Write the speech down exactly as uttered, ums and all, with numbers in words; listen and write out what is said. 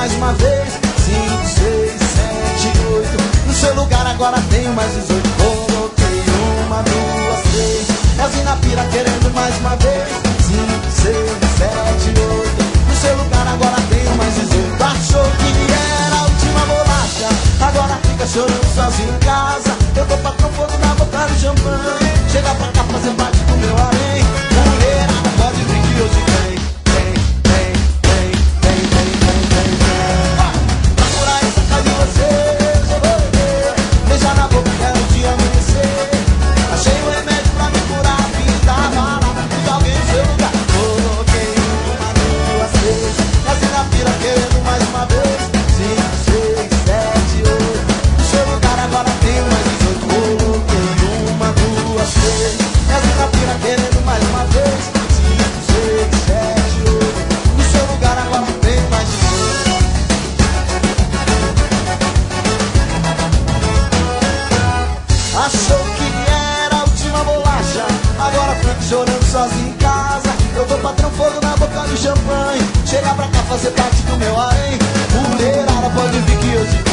mais uma vez. Cinco, seis, sete, oito. No seu lugar agora tenho mais dezoito. Coloquei uma, duas, três. Elzinho na pira querendo mais uma vez. Cinco, seis, sete, oito. No seu lugar agora tenho mais dezoito. Achou que era a última bolacha, agora fica chorando sozinho em casa. Eu tô patrão fogo na boca do champanhe. Chega pra cá fazer parte do meu harém. Mulherada, pode vir que hoje tem. Tem, tem, tem, tem, tem, tem, tem, tem. Pra curar essa cara de vocês, eu vou beber. Beijar na boca, quero te amanhecer. Achei um remédio pra me curar a vida. Balada, pus alguém no seu lugar. Coloquei uma, duas, três. Assim na pira querendo mais uma vez. Cinco, seis, sete, oito. No seu lugar agora tenho mais dezoito. Coloquei uma, duas, três. Assim na pira querendo mais uma vez. Cinco, seis, sete, oito. No seu lugar agora tenho mais dezoito. Achou que era a última bolacha, agora fico chorando sozinho em casa. Eu tô patrão fogo na boca do champanhe. Chega pra cá fazer parte do meu harém. Mulherada, pode vir que hoje